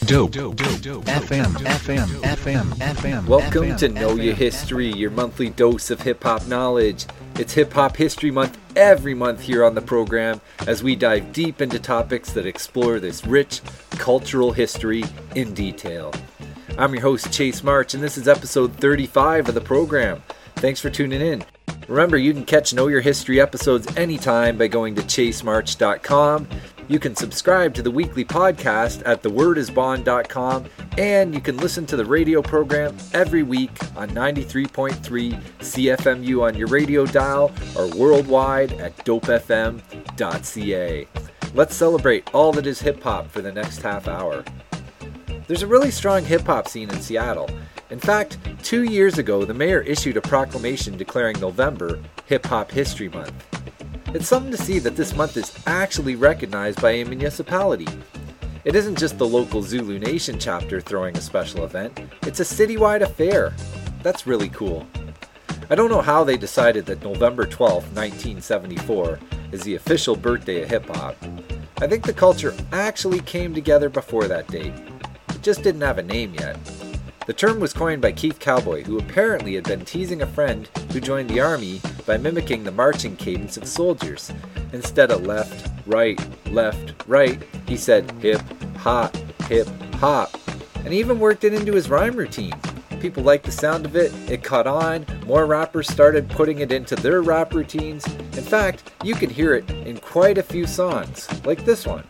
FM. Welcome to Know Your History, your monthly dose of hip-hop knowledge. It's Hip-Hop History Month every month here on the program as we dive deep into topics that explore this rich cultural history in detail. I'm your host, Chase March, and this is episode 35 of the program. Thanks for tuning in. Remember, you can catch Know Your History episodes anytime by going to chasemarch.com. You can subscribe to the weekly podcast at thewordisbond.com, and you can listen to the radio program every week on 93.3 CFMU on your radio dial or worldwide at dopefm.ca. Let's celebrate all that is hip-hop for the next half hour. There's a really strong hip-hop scene in Seattle. In fact, 2 years ago, the mayor issued a proclamation declaring November Hip-Hop History Month. It's something to see that this month is actually recognized by a municipality. It isn't just the local Zulu Nation chapter throwing a special event, it's a citywide affair. That's really cool. I don't know how they decided that November 12th, 1974 is the official birthday of hip-hop. I think the culture actually came together before that date. It just didn't have a name yet. The term was coined by Keith Cowboy, who apparently had been teasing a friend who joined the army by mimicking the marching cadence of soldiers. Instead of left, right, he said hip, hop, and he even worked it into his rhyme routine. People liked the sound of it, it caught on, more rappers started putting it into their rap routines. In fact, you can hear it in quite a few songs, like this one.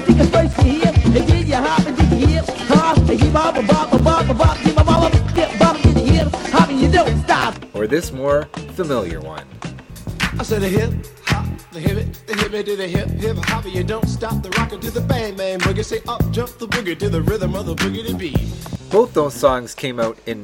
Or this more familiar one. I said the hip hop, the hip me to the hip hop, you don't stop the rocker to the bang boogie, say up jump the boogie to the rhythm of the boogie to beat. Both those songs came out in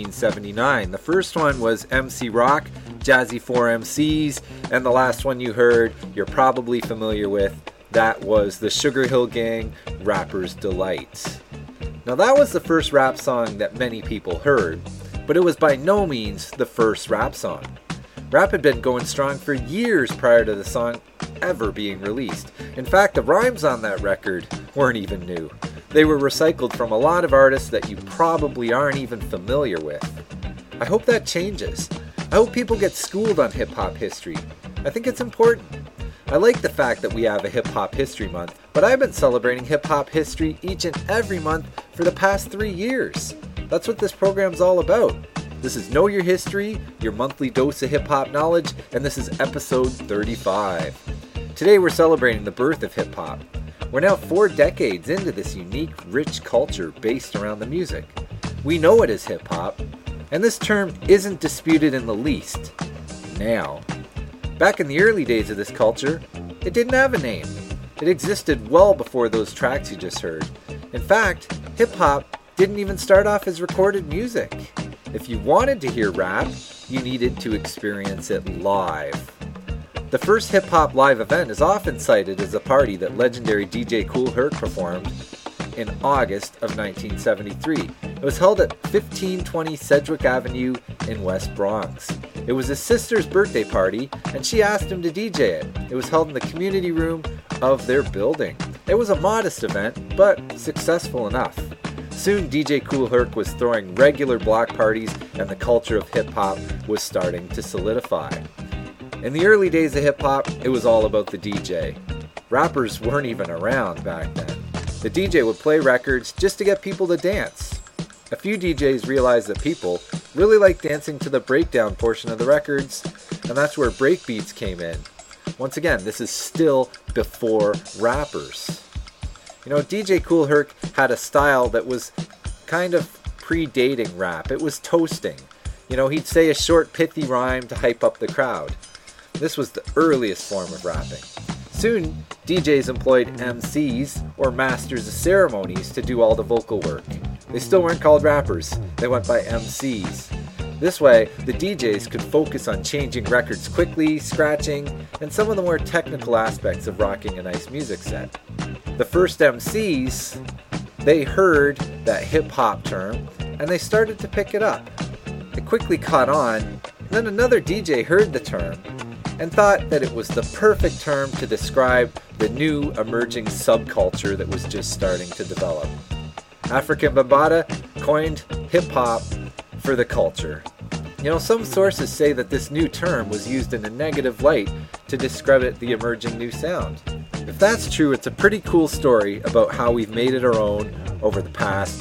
1979. The first one was MC Rock, Jazzy 4MCs, and the last one you heard, you're probably familiar with. That was the Sugar Hill Gang, Rapper's Delight. Now that was the first rap song that many people heard, but it was by no means the first rap song. Rap had been going strong for years prior to the song ever being released. In fact, the rhymes on that record weren't even new. They were recycled from a lot of artists that you probably aren't even familiar with. I hope that changes. I hope people get schooled on hip-hop history. I think it's important. I like the fact that we have a Hip-Hop History Month, but I've been celebrating hip-hop history each and every month for the past 3 years. That's what this program's all about. This is Know Your History, your monthly dose of hip-hop knowledge, and this is episode 35. Today we're celebrating the birth of hip-hop. We're now 4 decades into this unique, rich culture based around the music. We know it as hip-hop, and this term isn't disputed in the least. Now. Back in the early days of this culture, it didn't have a name. It existed well before those tracks you just heard. In fact, hip-hop didn't even start off as recorded music. If you wanted to hear rap, you needed to experience it live. The first hip-hop live event is often cited as a party that legendary DJ Kool Herc performed in August of 1973. It was held at 1520 Sedgwick Avenue in West Bronx. It was his sister's birthday party, and she asked him to DJ it. It was held in the community room of their building. It was a modest event, but successful enough. Soon, DJ Kool Herc was throwing regular block parties, and the culture of hip-hop was starting to solidify. In the early days of hip-hop, it was all about the DJ. Rappers weren't even around back then. The DJ would play records just to get people to dance. A few DJs realized that people really like dancing to the breakdown portion of the records, and that's where breakbeats came in. Once again, this is still before rappers. You know, DJ Kool Herc had a style that was kind of predating rap. It was toasting. You know, he'd say a short pithy rhyme to hype up the crowd. This was the earliest form of rapping. Soon, DJs employed MCs, or Masters of Ceremonies, to do all the vocal work. They still weren't called rappers, they went by MCs. This way, the DJs could focus on changing records quickly, scratching, and some of the more technical aspects of rocking a nice music set. The first MCs, they heard that hip-hop term, and they started to pick it up. It quickly caught on, and then another DJ heard the term, and thought that it was the perfect term to describe the new emerging subculture that was just starting to develop. Afrika Bambaataa coined hip-hop for the culture. You know, some sources say that this new term was used in a negative light to discredit the emerging new sound. If that's true, it's a pretty cool story about how we've made it our own over the past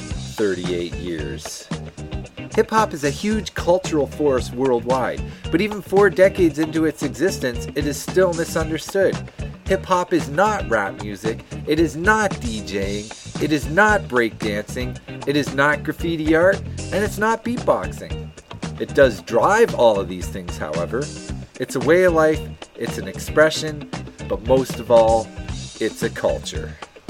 38 years. Hip-hop is a huge cultural force worldwide, but even 4 decades into its existence, it is still misunderstood. Hip-hop is not rap music, it is not DJing, it is not breakdancing, it is not graffiti art, and it's not beatboxing. It does drive all of these things, however. It's a way of life, it's an expression, but most of all, it's a culture.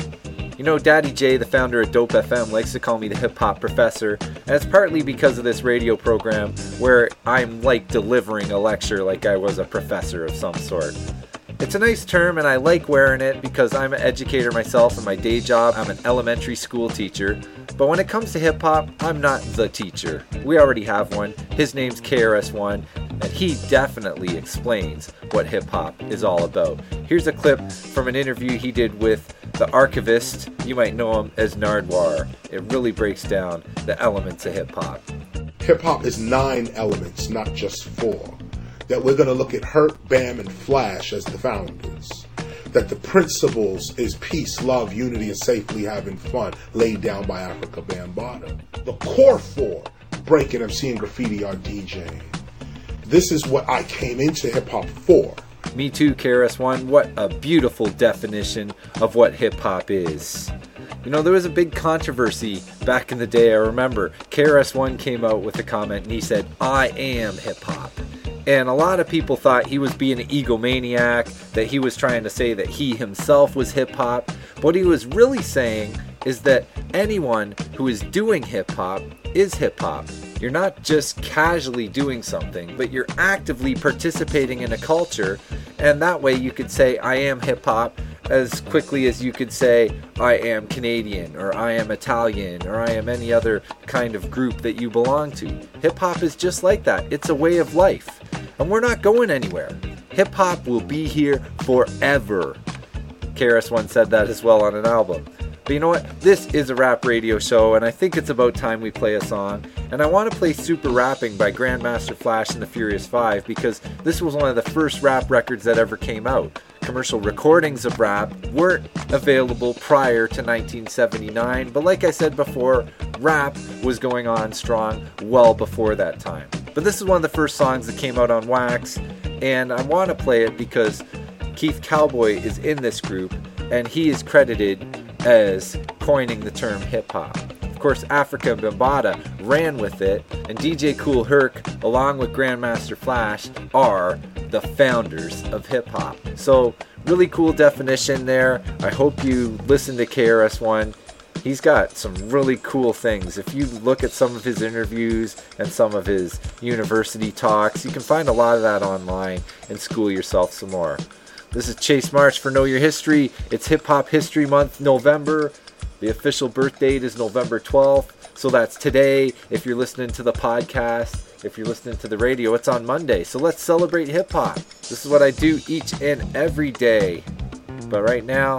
You know, Daddy J, the founder of Dope FM, likes to call me the hip-hop professor, and it's partly because of this radio program where I'm like delivering a lecture like I was a professor of some sort. It's a nice term and I like wearing it because I'm an educator myself in my day job. I'm an elementary school teacher. But when it comes to hip-hop, I'm not the teacher. We already have one. His name's KRS-One, and he definitely explains what hip-hop is all about. Here's a clip from an interview he did with the archivist. You might know him as Nardwuar. It really breaks down the elements of hip-hop. Hip-hop is 9 elements, not just 4. That we're going to look at Hurt, Bam, and Flash as the founders. That the principles is peace, love, unity, and safely having fun, laid down by Afrika Bambaataa. The core 4, breaking, MCing, graffiti, art, DJing. This is what I came into hip-hop for. Me too, KRS-One. What a beautiful definition of what hip-hop is. You know, there was a big controversy back in the day. I remember KRS-One came out with a comment and he said, "I am hip-hop." And a lot of people thought he was being an egomaniac, that he was trying to say that he himself was hip-hop. What he was really saying is that anyone who is doing hip-hop is hip-hop. You're not just casually doing something, but you're actively participating in a culture, and that way you could say, "I am hip-hop," as quickly as you could say, "I am Canadian," or "I am Italian," or "I am any other kind of group that you belong to." Hip-hop is just like that. It's a way of life. And we're not going anywhere. Hip-hop will be here forever. KRS-One said that as well on an album. But you know what? This is a rap radio show, and I think it's about time we play a song. And I want to play Super Rapping by Grandmaster Flash and the Furious Five because this was one of the first rap records that ever came out. Commercial recordings of rap weren't available prior to 1979, but like I said before, rap was going on strong well before that time. But this is one of the first songs that came out on wax, and I want to play it because Keith Cowboy is in this group, and he is credited as coining the term hip-hop. Of course, Afrika Bambaataa ran with it, and DJ Kool Herc, along with Grandmaster Flash, are the founders of hip-hop. So, really cool definition there. I hope you listen to KRS-One. He's got some really cool things. If you look at some of his interviews and some of his university talks, you can find a lot of that online and school yourself some more. This is Chase Marsh for Know Your History. It's Hip Hop History Month, November. The official birth date is November 12th, so that's today. If you're listening to the podcast, if you're listening to the radio, it's on Monday. So let's celebrate hip hop. This is what I do each and every day. But right now,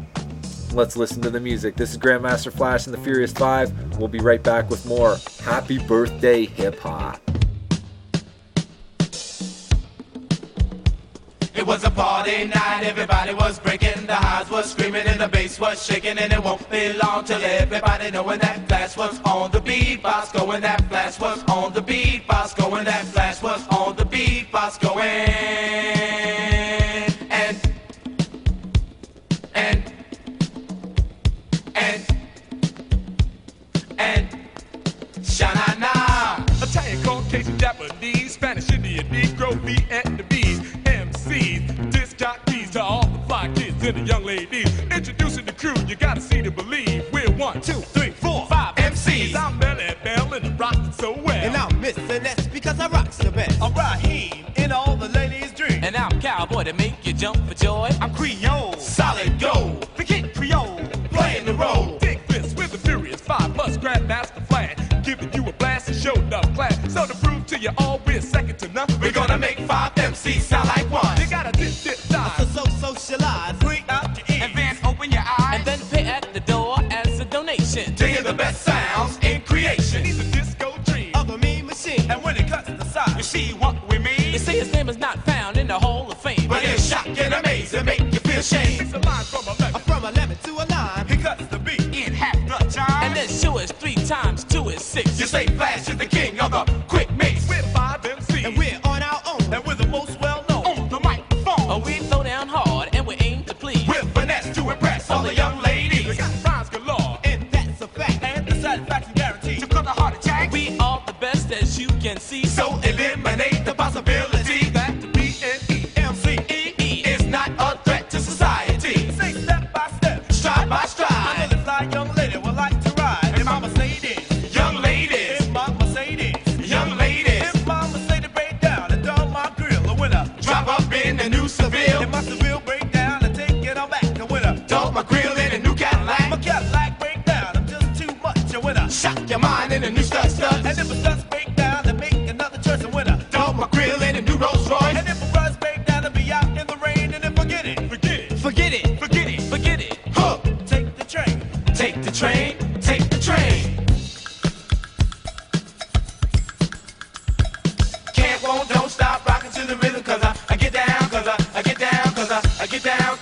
let's listen to the music. This is Grandmaster Flash and the Furious Five. We'll be right back with more Happy Birthday Hip Hop. It was a party night, everybody was breaking, the highs was screaming and the bass was shaking, and it won't be long till everybody knowing that Flash was on the beatbox going, that Flash was on the beatbox going, that Flash was on the beatbox going, and Sha-na-na. Italian, Caucasian, Japanese, Spanish, Indian, Negro, Vietnamese, MCs, disc jockeys, to all the fly kids and the young ladies. Introducing the crew, you gotta see to believe. We're 1, 2, 3, 4, 5 MCs. I'm Belly Bell and I'm rocking so well. And I'm Mr. Ness because I rock the best. I'm Raheem in all the ladies' dreams. And I'm Cowboy to make you jump for joy. I'm Creole, Solid gold, the Kid Creole, playing the role. Dig this with the Furious Five plus Grandmaster Flash, giving you a blast and show enough class. So to prove to you all we're second to none, We're gonna make 5 MCs sound like one. You gotta dip dive, so socialize, bring out your ears, And then open your eyes and then pay at the door as a donation. to hear the best times 2 is 6. You say Flash is the king of the quick mix. We're 5 MCs. And we're on our own. And we're the most well known On the microphone. We throw down hard and we aim to please. with finesse to impress all the young ladies. We got rhymes galore. And that's a fact. And the satisfaction guaranteed. To cut the heart attack. We are the best as you can see. So eliminate the possibility that the B-N-E-M-C-E is not a threat to society. say step by step, Stride by I know stride. this fly young lady would like to ride in my Mercedes. Young ladies. In my Mercedes. Young ladies. If my Mercedes break down and dull my grill, a winner. Drop up in the new Seville. If my Seville break down and take it on back, a winner. Dump my grill in a new My Cadillac. Cadillac break down, I'm just too much, a winner. Shock your mind in a new stud studs. And if a Stutz break down and make another choice, a winner. Dump my grill in a new Rolls Royce. And if a Russ break down and be out in the rain, and then forget it, forget it, Forget it. forget it. Forget it. Huh, take the train. Take the train. Take the train. Can't, won't, don't stop rocking to the rhythm. Cause I get down. Cause I get down. Cause I get down.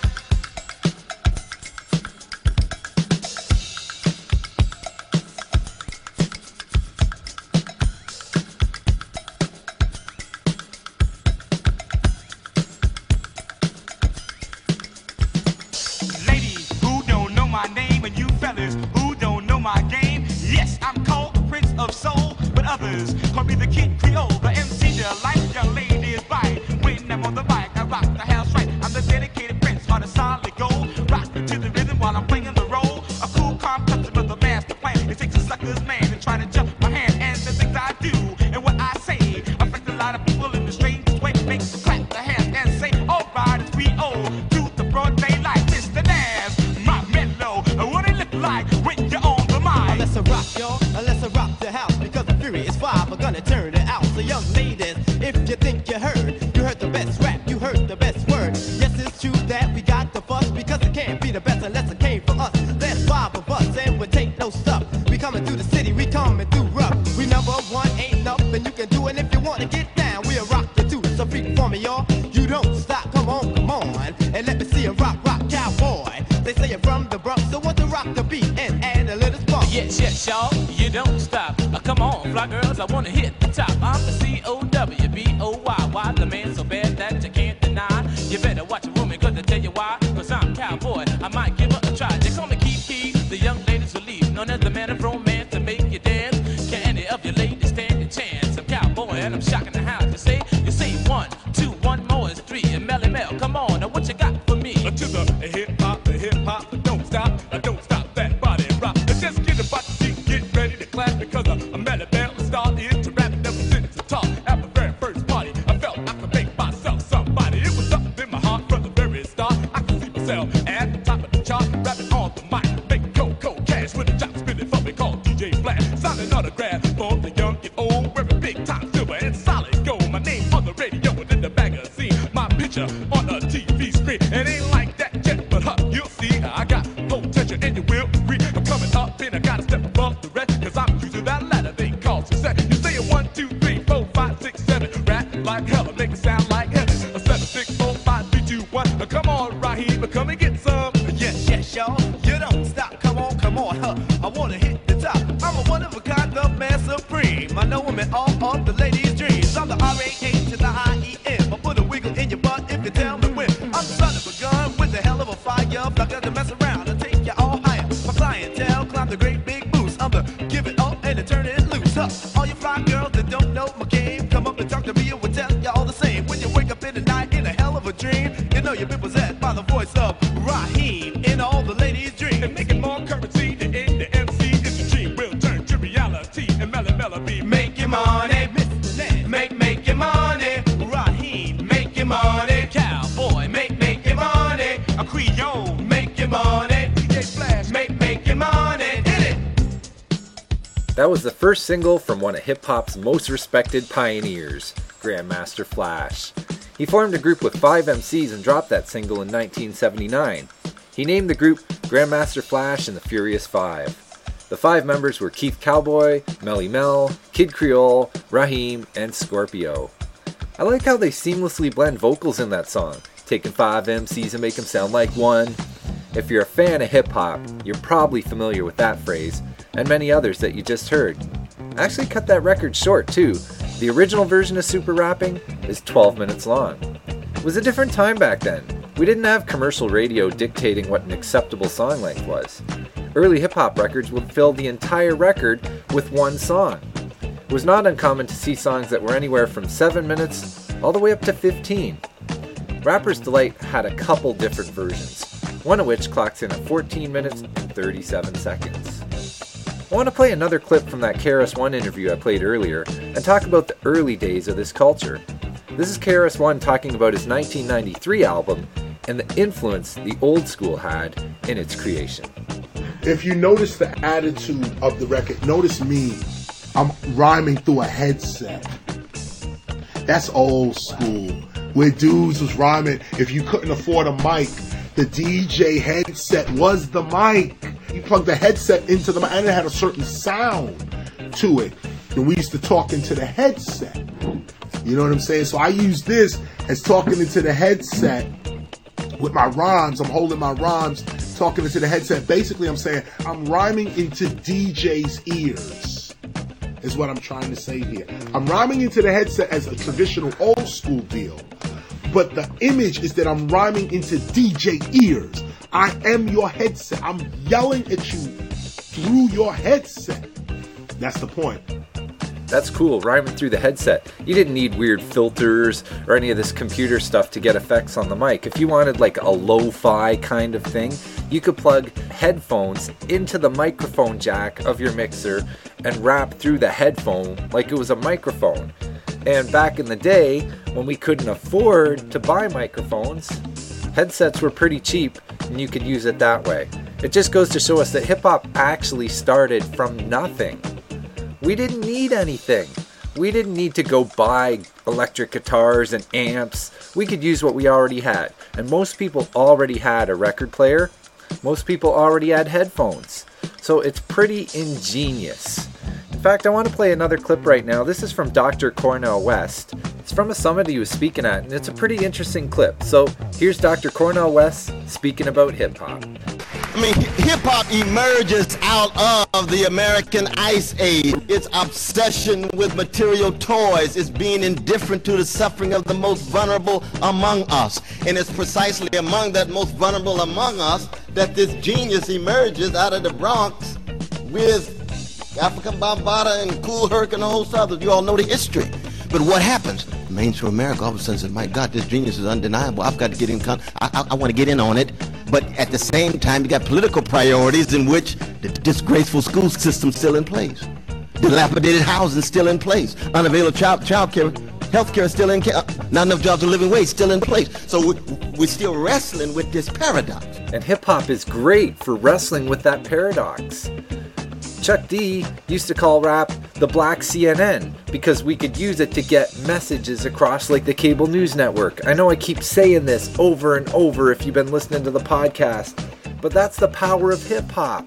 Ladies who don't know my name, and you fellas who don't know my game. Yes, I'm called the Prince of Soul, but others call me the Kid Creole, the MC, the life young ladies bite. When I'm on the bike, I rock the house right. I'm the dedicated prince, heart of solid gold. Rockin' to the rhythm while I'm playing the role. A cool, calm customer, the master plan. It takes a sucker's man to try to jump my hand, and the things I do and what I say affect a lot of people in the strangest way. Makes them clap their hands and say, "All right, it's we owe to the broad daylight." Mr. Dance, my mellow, what it look like when you're on the mic. Let's rock, y'all. Let's rock the house because the Fury is 5. We're gonna turn it out. So, young ladies, if you think you heard the best rap, you heard the best word. Yes, it's true that we got the fuss because it can't be the best unless it came from us. There's 5 of us and we take no stuff. We coming through the city, we coming through rough. We number one, ain't enough, and you can do it if you wanna get down. We'll rock you too. So freak for me, y'all. You don't stop. Come on, and let me see a rock, cowboy. They say you're from the Bronx, so want to rock the beat and add a little spunk. Yes, yes, y'all. You don't stop. Come on, fly girls. I wanna hit the top. I'm the COWBOY. Why the man so bad that you can't deny? You better watch your woman, cause I tell you why. Cause I'm cowboy. I might give her a try. They call me Key. The young ladies will leave. Known as the man of romance to make you dance. Can any of your ladies stand a chance? I'm cowboy and I'm shocking the house. You say 1, 2, 1 more is 3. And Melly Mel, come on. Now what you got for me? To the hip hop, don't stop that body rock. Just get about the seat, get ready to clap because I'm at a bell and started to rap ever since the top. At the very first party, I felt I could make myself somebody. It was up in my heart from the very start. I could see myself at the top of the chart, rapping on the mic, making cold cash with a jock spinning for me called DJ Flash. Signing autographs for the young and old, wearing big time silver and solid gold. My name on the radio and in the magazine, my picture on a TV screen. It ain't like that yet, but you'll see. I got potential and you will agree. I'm coming up and I gotta step above the rest, cause I'm using that ladder they call success. You say it 1, 2, 3, 4, 5, 6, 7. Rap like hell and make it sound like heaven. A 7, 6, 4, 5, 3, 2, 1. Come on, Raheem, come and get some. Yes, y'all. You don't stop. Come on, huh? I wanna hit the top. I'm a one of a kind, the man supreme. I know I'm in all of the ladies' dreams. I'm the R-A-H to the I-E-M. I put a wiggle in your butt if you tell me when. I'm the son of a gun with a hell of a fire. I'm not gonna mess around and take you all higher. My clientele climb the great big boost. I'm the give it up and the turn it loose. Huh? All you fly girls that don't know my game, come up and talk to me and we'll tell you all the same. When you wake up in the night in a hell of a dream, you know you've been possessed by the voice of Raheem in all the ladies' dreams. And making more currency than in the MC is the dream will turn to reality. And Mella be Make your money. Mr. Lance, Make your money. Raheem, Make your money. Cowboy. Make your money. a Creole. Make your money. DJ Flash. Make your money. Hit it. That was the first single from one of hip-hop's most respected pioneers, Grandmaster Flash. He formed a group with 5 MCs and dropped that single in 1979. He named the group Grandmaster Flash and the Furious 5. The 5 members were Keith Cowboy, Melly Mel, Kid Creole, Raheem, and Scorpio. I like how they seamlessly blend vocals in that song, taking 5 MCs and make them sound like one. If you're a fan of hip-hop, you're probably familiar with that phrase, and many others that you just heard. I actually cut that record short too. The original version of Super Rapping is 12 minutes long. It was a different time back then. We didn't have commercial radio dictating what an acceptable song length was. Early hip-hop records would fill the entire record with one song. It was not uncommon to see songs that were anywhere from 7 minutes all the way up to 15. Rapper's Delight had a couple different versions, one of which clocks in at 14 minutes and 37 seconds. I want to play another clip from that KRS-One interview I played earlier and talk about the early days of this culture. This is KRS-One talking about his 1993 album and the influence the old school had in its creation. If you notice the attitude of the record, notice me. I'm rhyming through a headset. That's old school. Where dudes was rhyming, if you couldn't afford a mic, the DJ headset was the mic. You plug the headset into the mic, and it had a certain sound to it. And we used to talk into the headset. You know what I'm saying? So I use this as talking into the headset with my rhymes. I'm holding my rhymes, talking into the headset. Basically, I'm saying I'm rhyming into DJ's ears, is what I'm trying to say here. I'm rhyming into the headset as a traditional old school deal. But the image is that I'm rhyming into DJ ears. I am your headset. I'm yelling at you through your headset. That's the point. That's cool, rhyming through the headset. You didn't need weird filters or any of this computer stuff to get effects on the mic. If you wanted like a lo-fi kind of thing, you could plug headphones into the microphone jack of your mixer and rap through the headphone like it was a microphone. And back in the day, when we couldn't afford to buy microphones, headsets were pretty cheap and you could use it that way. It just goes to show us that hip-hop actually started from nothing. We didn't need anything. We didn't need to go buy electric guitars and amps. We could use what we already had. And most people already had a record player. Most people already had headphones. So it's pretty ingenious. In fact, I want to play another clip right now. This is from Dr. Cornel West. It's from a summit he was speaking at, and it's a pretty interesting clip. So here's Dr. Cornel West speaking about hip-hop. I mean, hip-hop emerges out of the American Ice Age. Its obsession with material toys is being indifferent to the suffering of the most vulnerable among us. And it's precisely among that most vulnerable among us that this genius emerges out of the Bronx with African Bambaataa and Kool Herc and the whole South. You all know the history. But what happens? Mainstream America all of a sudden says, my God, this genius is undeniable. I've got to get in. I want to get in on it. But at the same time, you got political priorities in which the disgraceful school system's still in place. Dilapidated housing still in place. Unavailable child care, health care is still in place. Not enough jobs, a living wage still in place. So we're still wrestling with this paradox. And hip-hop is great for wrestling with that paradox. Chuck D used to call rap the black CNN because we could use it to get messages across like the cable news network. I know I keep saying this over and over if you've been listening to the podcast, but that's the power of hip-hop.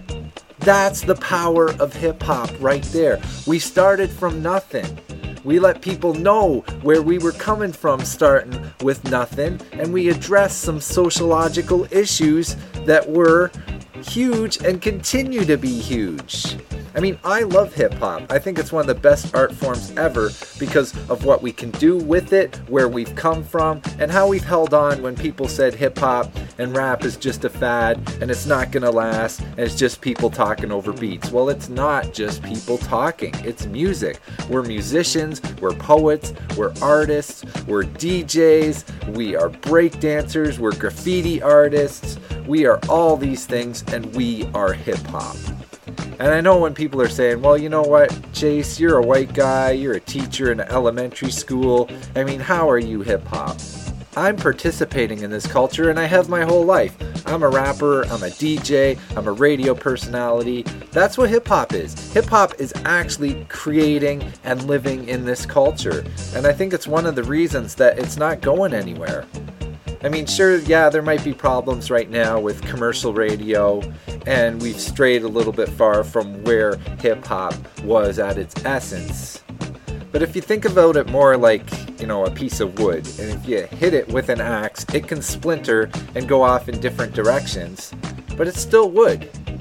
That's the power of hip-hop right there. We started from nothing. We let people know where we were coming from starting with nothing, and we addressed some sociological issues that were huge and continue to be huge. I mean, I love hip-hop. I think it's one of the best art forms ever because of what we can do with it, where we've come from, and how we've held on when people said hip-hop and rap is just a fad and it's not gonna last and it's just people talking over beats. Well, it's not just people talking. It's music. We're musicians, we're poets, we're artists, we're DJs, we are breakdancers, we're graffiti artists, we are all these things, and we are hip-hop. And I know when people are saying, well, you know what, Chase, you're a white guy, you're a teacher in an elementary school. I mean, how are you hip-hop? I'm participating in this culture, and I have my whole life. I'm a rapper, I'm a DJ, I'm a radio personality. That's what hip-hop is. Hip-hop is actually creating and living in this culture. And I think it's one of the reasons that it's not going anywhere. I mean, sure, yeah, there might be problems right now with commercial radio, and we've strayed a little bit far from where hip-hop was at its essence. But if you think about it more like, you know, a piece of wood, and if you hit it with an axe, it can splinter and go off in different directions, but it's still wood.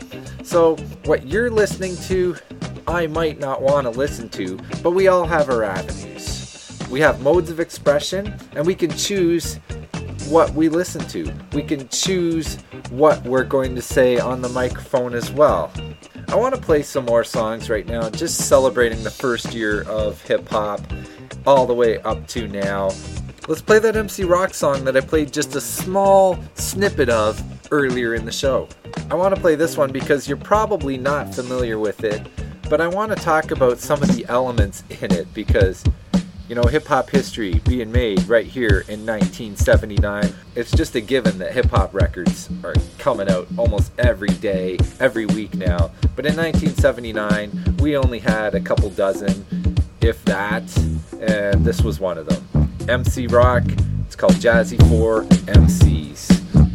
So what you're listening to, I might not want to listen to, but we all have our avenues. We have modes of expression, and we can choose what we listen to. We can choose what we're going to say on the microphone as well. I want to play some more songs right now, just celebrating the first year of hip-hop all the way up to now. Let's play that MC Rock song that I played just a small snippet of earlier in the show. I want to play this one because you're probably not familiar with it, but I want to talk about some of the elements in it because, you know, hip-hop history being made right here in 1979. It's just a given that hip-hop records are coming out almost every day, every week now. But in 1979, we only had a couple dozen, if that, and this was one of them. MC Rock, it's called Jazzy 4 MCs.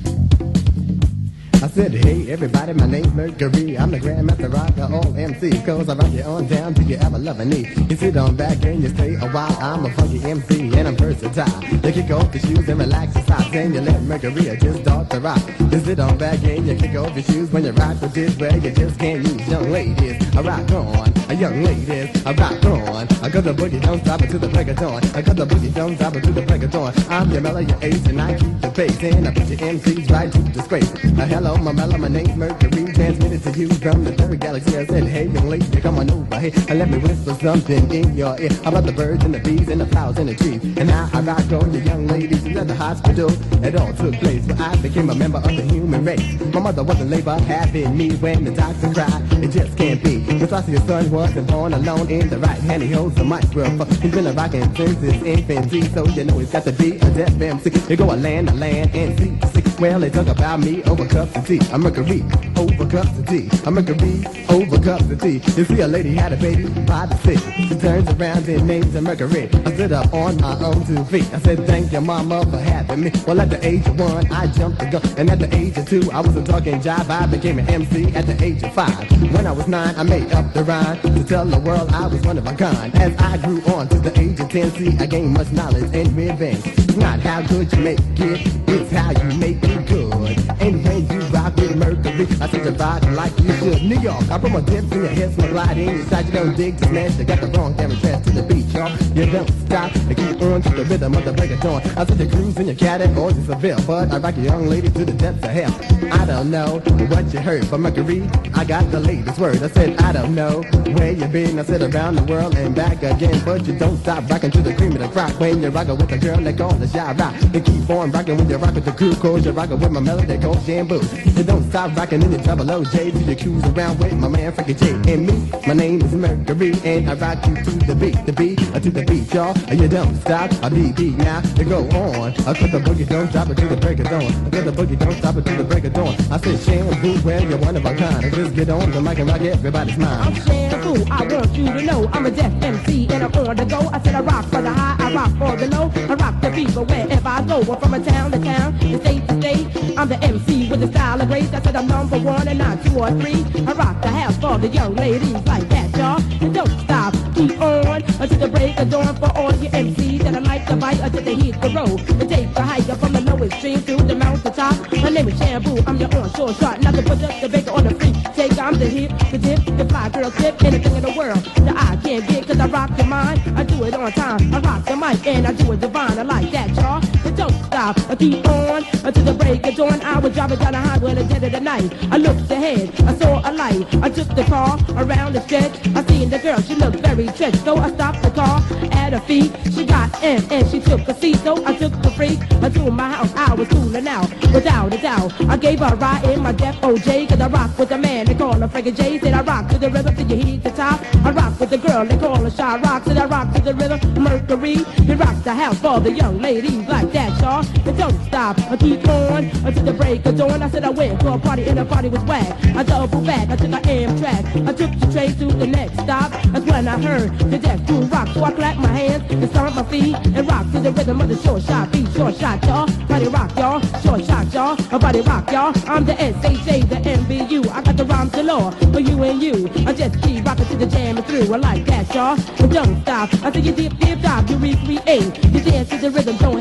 I said, hey everybody, my name's Mercury. I'm the Grandmaster Rocker, all MCs, cause I rock you on down till you ever love a knee. You sit on back and you stay a while. I'm a funky MC and I'm versatile. You kick off your shoes and relax your socks, and you let Mercury just start to rock. You sit on back and you kick off your shoes when you rock with this way. You just can't use young ladies. I rock on, young ladies. I rock on, cause the boogie don't stop until the break of dawn. Cause the boogie don't stop until the break of dawn. I'm your mellow, your ace, and I keep the pace. And I put your MCs right to disgrace. Hello, my mellow, my name's Mercury, transmitted to you from the third galaxy. I said, hey young lady, come on over here and let me whisper something in your ear about the birds and the bees and the flowers and the trees. And now I rock on you young ladies at the hospital. It all took place where I became a member of the human race. My mother was in labor having me when the doctor cried, it just can't be. The sauciest son wasn't born alone in the right hand. He holds the microphone. He's been a rockin' since his infancy, so you know he's got to be a deaf MC. You go a land and sea to sea. Well, they talk about me over cups of tea. I'm Mercury over cups of tea. I'm Mercury over cups of tea. You see, a lady had a baby by the six. She turns around and names her Mercury. I stood up on my own 2 feet. I said, thank your mama for having me. Well, at the age of 1, I jumped the gun. And at the age of 2, I was a talking jive. I became an MC at the age of 5. When I was 9, I made up the rhyme to tell the world I was one of a kind. As I grew on to the age of 10, see, I gained much knowledge and revenge. It's not how good you make it, it's how you make it good. And when you rock with Mercury, I said you rock like you should. New York, I put my dips in your hips, my glide in your side. You don't dig to smash, you got the wrong damn address to the beat, y'all. You don't stop, you keep on to the rhythm of the break of dawn. I said you cruise in your caddy or just a bill, but I rock a young lady to the depths of hell. I don't know what you heard, but Mercury, I got the latest word. I said I don't know where you been. I said around the world and back again, but you don't stop rocking to the cream of the crop. When you're rocking with a girl, they call the shy rock. And keep on rocking when you're rocking with the crew, cause you're rocking with my melody called Shampoo. You don't stop rocking in the double OJ till you cruise around with my man Frankie J. And me, my name is Mercury, and I rock you to the beat, to the beat, y'all. And you don't stop, I beat now, you go on. I said the boogie don't stop until the break of dawn. I said the boogie don't stop until the break of dawn. I said Shampoo, well you're one of a kind. I just get on the mic and rock everybody's mind. I'm Shampoo, I want you to know I'm a deaf MC and I'm on the go. I said I rock for the high, I rock for the low. I rock the people wherever I go. I'm from a town to town, and state to state. I'm the MC with the style of grace. I said I'm number 1 and not 2 or 3. I rock the house for the young ladies like that, y'all. And don't stop, keep on until the break of dawn for all your MCs that I like to bite until they hit the road. And take the hike up from the lowest stream to the mountain top. My name is Shampoo, I'm your onshore shot. Not to put up the baker on the free take. I'm the hit, the dip, the fly girl tip, anything in the world that I can't get, cause I rock your mind. I do it on time, I rock the mic and I do it divine. I like that, y'all. And don't stop, I keep on until the break of dawn. I was driving down the highway in the dead of the night. I looked ahead, I saw a light. I took the car around the stretch. I seen the girl, she looked very stretched. So I stopped the car at her feet. She got in and she took a seat. So I took the freak to my house. I was cooling out, without a doubt. I gave her a ride in my Def OJ, cause I rock with the man, they call her Frankie J. Said I rock to the rhythm till you hit the top. I rock with the girl, they call her Shy Rock. Said I rock to the rhythm, Mercury. He rocks the house for the young ladies like that, y'all. And don't stop, I keep on until the break of dawn. I said I went to a party and the party was whack. I doubled back, I took an Amtrak. I took the train to the next stop. That's when I heard the Def Crew rock. So I clapped my hands and stomped my feet and rocked to the rhythm of the short shot beat. Short shot, y'all. Body rock, y'all. Short shot, y'all. Body rock, y'all. I'm the SHA, the MBU. I got the rhymes galore for you and you. I just keep rocking to the jam and through. I like that, y'all. But don't stop. I say you dip, dip, drop, you recreate. You dance to the rhythm, don't hesitate.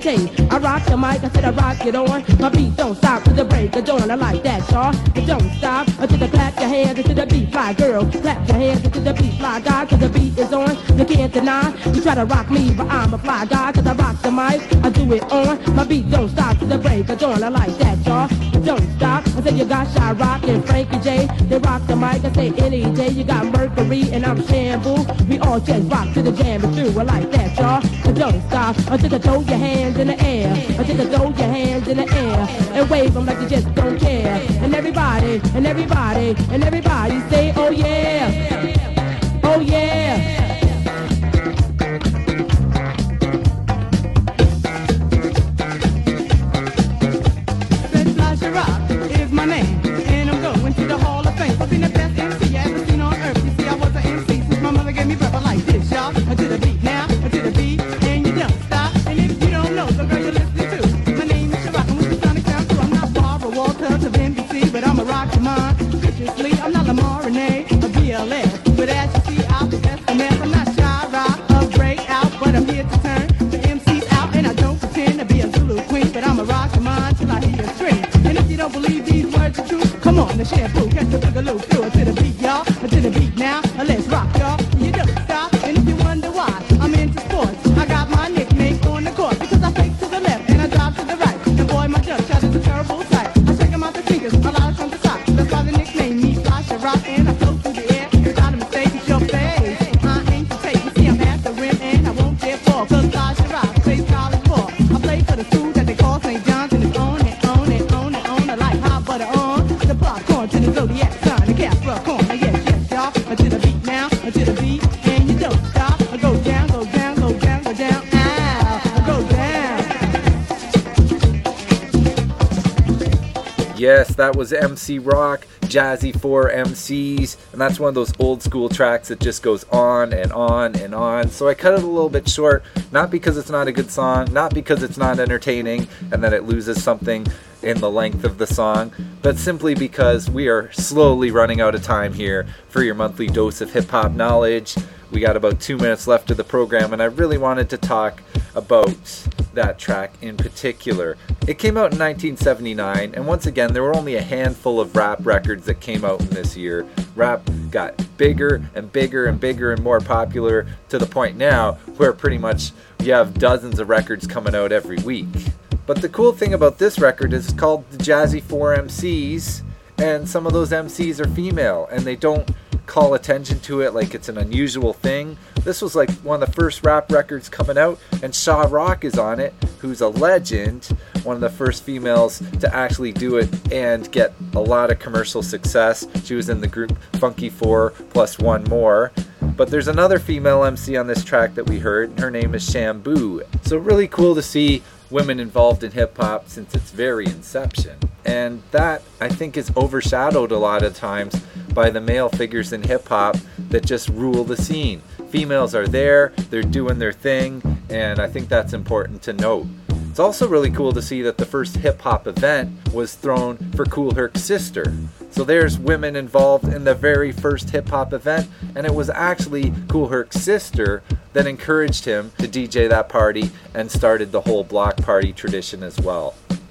tape. I rock the mic, I said I rock it on. My beat don't stop to the break of dawn. I like that, y'all. It don't stop until the clap your hands into the beat, fly girl. Clap your hands into the beat, fly guy, cause the beat is on. You can't deny. You try to rock me, but I'm a fly guy, cause I rock the mic. I do it on. My beat don't stop to the break of dawn. I like that, y'all. It don't stop until you got Shy Rock and Frankie J. They rock the mic, I say any day. You got Mercury and I'm Shampoo. We all just rock to the jam and through. I like that, y'all. It don't stop until you throw your hands in the air. Until you throw your hands in the air and wave them like you just don't care. And everybody say, oh yeah, oh yeah. Shampoo, catch the boogaloo, through it to the beat, y'all. To the beat now, let's rock, y'all. You don't stop, and if you wonder why I'm into sports, I got my nickname on the court because I fake to the left and I drive to the right. And boy, my jump shot is a terrible sight. I shake 'em out the fingers, a lot of from the side. That's why the nickname me, Flash a Rock, and I float through the air. Without a mistake, it's your face. I ain't to take, you see I'm at the rim and I won't dare fall. Cause Flash a Rock plays college ball. I play for the school that they call St. John's and it's on it, on it, on it, on it like hot butter on the popcorn to the Zodiac sign, the Casper corner, yes, y'all. To the beat now, to the beat, and you don't stop. Go down, go down, go down, go down, ow, go down. Yes, that was MC Rock, Jazzy 4MCs, and that's one of those old school tracks that just goes on and on and on. So I cut it a little bit short, not because it's not a good song, not because it's not entertaining and that it loses something in the length of the song, but simply because we are slowly running out of time here for your monthly dose of hip-hop knowledge. We got about 2 minutes left of the program, and I really wanted to talk about that track in particular. It came out in 1979, and once again, there were only a handful of rap records that came out in this year. Rap got bigger and bigger and bigger and more popular to the point now where pretty much you have dozens of records coming out every week. But the cool thing about this record is it's called the Jazzy 4MCs, and some of those MCs are female, and they don't call attention to it like it's an unusual thing. This was like one of the first rap records coming out, and Shy Rock is on it, who's a legend, one of the first females to actually do it and get a lot of commercial success. She was in the group Funky 4 plus one more. But there's another female MC on this track that we heard, and her name is Shampoo. So really cool to see women involved in hip-hop since its very inception. And that, I think, is overshadowed a lot of times by the male figures in hip-hop that just rule the scene. Females are there, they're doing their thing, and I think that's important to note. It's also really cool to see that the first hip-hop event was thrown for Kool Herc's sister. So there's women involved in the very first hip-hop event, and it was actually Kool Herc's sister that encouraged him to DJ that party and started the whole block party tradition as well.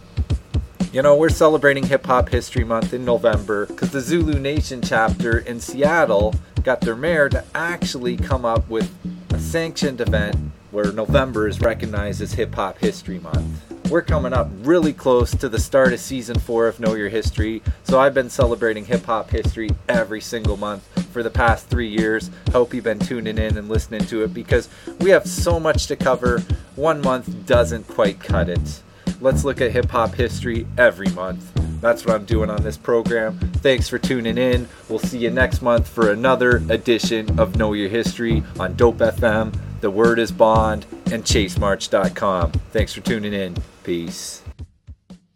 You know, we're celebrating Hip Hop History Month in November because the Zulu Nation chapter in Seattle got their mayor to actually come up with a sanctioned event where November is recognized as Hip Hop History Month. We're coming up really close to the start of Season 4 of Know Your History, so I've been celebrating hip hop history every single month for the past 3 years. Hope you've been tuning in and listening to it because we have so much to cover. 1 month doesn't quite cut it. Let's look at hip hop history every month. That's what I'm doing on this program. Thanks for tuning in. We'll see you next month for another edition of Know Your History on Dope FM, The Word is Bond, and ChaseMarch.com. Thanks for tuning in. Peace.